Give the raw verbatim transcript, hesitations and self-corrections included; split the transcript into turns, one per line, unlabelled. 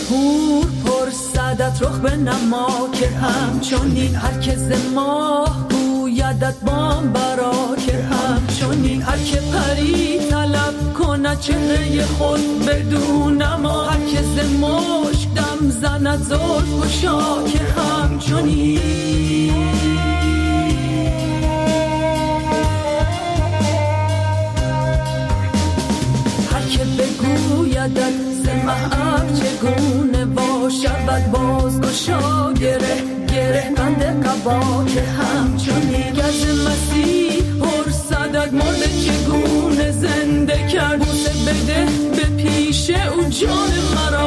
هور پرسدت رخ به نما که همچونی هر که ز ماه گویدت بام برا که همچونی هر که پری طلب کند چهره خود بدون ما هر که ز مشک دم زند زلف گشا که همچونی هر که بگویدت ز محب چگونه باشد باز گشا گره گره بند قبا که همچونی گز مسیح پرسدت مرد چگونه زنده کرد بوسه بده به پیش او جان مرا